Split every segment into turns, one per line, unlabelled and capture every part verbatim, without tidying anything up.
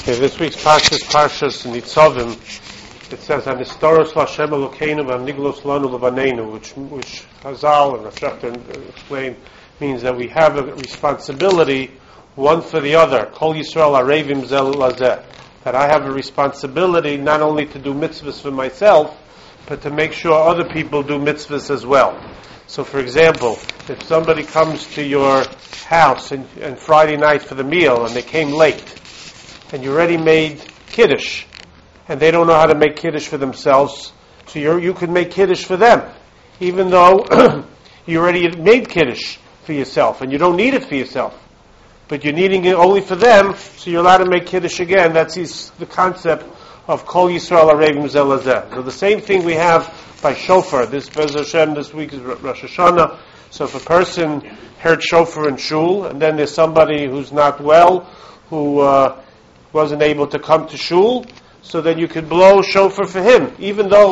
Okay, this week's Parsha is Parshas Nitzavim. It says, "Anistoros Lashem Elokeinu v'Niglos Lanu Levaneinu," which which Chazal and Rav Shechter explain means that we have a responsibility one for the other. Kol Yisrael Arevim Zel Lazeh. That I have a responsibility not only to do mitzvahs for myself, but to make sure other people do mitzvahs as well. So, for example, if somebody comes to your house and, and Friday night for the meal and they came late, and you already made Kiddush, and they don't know how to make Kiddush for themselves, so you you could make Kiddush for them, even though you already made Kiddush for yourself, and you don't need it for yourself, but you're needing it only for them, so you're allowed to make Kiddush again. That's his, the concept of Kol Yisrael Arevim Zel Lazeh. So the same thing we have by shofar. This Bez Hashem, this week is Rosh Hashanah. So if a person heard shofar in shul, and then there's somebody who's not well, who uh, wasn't able to come to shul, so then you could blow shofar for him. Even though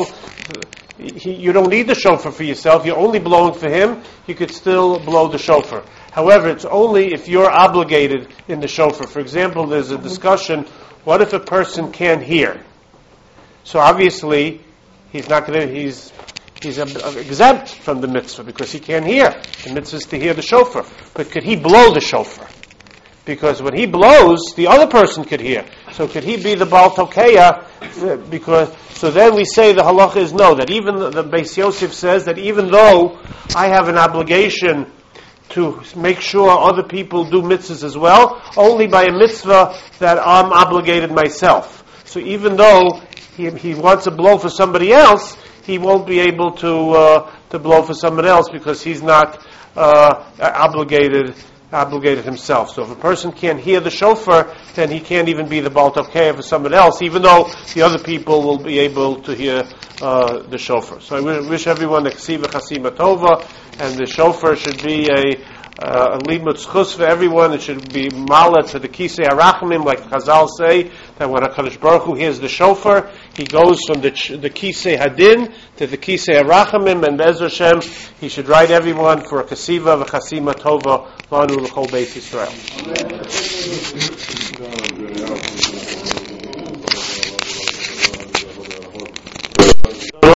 he, you don't need the shofar for yourself, you're only blowing for him, you could still blow the shofar. However, it's only if you're obligated in the shofar. For example, there's a discussion, what if a person can't hear? So obviously, he's not going to, he's he's exempt from the mitzvah because he can't hear. The mitzvah is to hear the shofar. But could he blow the shofar? Because when he blows, the other person could hear. So could he be the Baal Tokeya? Because so then we say the halacha is no. That even the, the Beis Yosef says that even though I have an obligation to make sure other people do mitzvahs as well, only by a mitzvah that I'm obligated myself. So even though he, he wants to blow for somebody else, he won't be able to uh, to blow for somebody else because he's not uh, obligated. obligated himself. So if a person can't hear the shofar, then he can't even be the Baal Tokeya for someone else, even though the other people will be able to hear uh, the shofar. So I wish everyone a Ksiva Chasima Tova, and the shofar should be a uh, a limud zchus for everyone. It should be malat to the Kisei Harachamim, like Chazal say, that when HaKadosh Baruch Hu hears the shofar, he goes from the, the Kisei Hadin to the Kisei Harachamim, and Be'ez Hashem, he should write everyone for a Kasiva v'Chasima Tova Lanu l'chol Beit Yisrael.